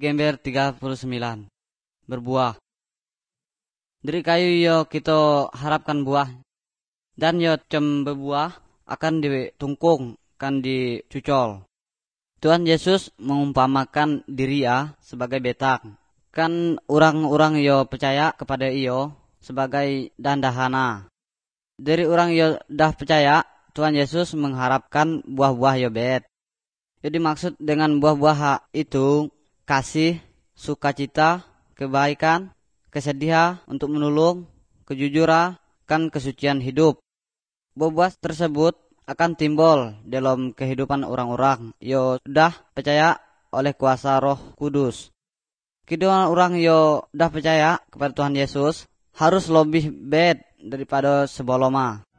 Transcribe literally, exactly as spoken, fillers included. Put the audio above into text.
gambar tiga puluh sembilan. Berbuah. Dari kayu yo kita harapkan buah. Dan yo cem berbuah akan ditungkung, akan dicucol. Tuhan Yesus mengumpamakan diri ya sebagai betak. Kan orang-orang yo percaya kepada iyo sebagai dandahana. Dari orang yo dah percaya, Tuhan Yesus mengharapkan buah-buah yo bet. Jadi maksud dengan buah-buah itu kasih, sukacita, kebaikan, kesedihan untuk menolong, kejujuran, kan kesucian hidup. Buah-buah tersebut akan timbul dalam kehidupan orang-orang yo sudah percaya oleh kuasa Roh Kudus. Kehidupan orang yo sudah percaya kepada Tuhan Yesus harus lebih baik daripada sebelumnya.